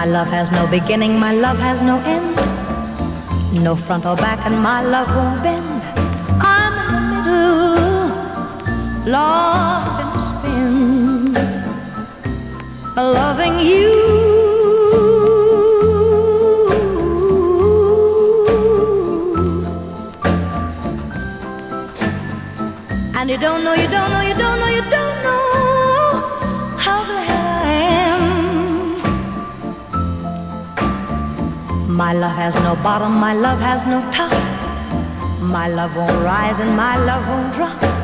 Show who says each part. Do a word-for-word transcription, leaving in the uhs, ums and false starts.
Speaker 1: love has no beginning, my love has no end. No front or back, and my love won't bend. I'm in the middle, lost in a spin, loving you. And you don't know, you don't know, you don't know, you don't know how glad I am. My love has no bottom, my love has no top. My love won't rise and my love won't drop.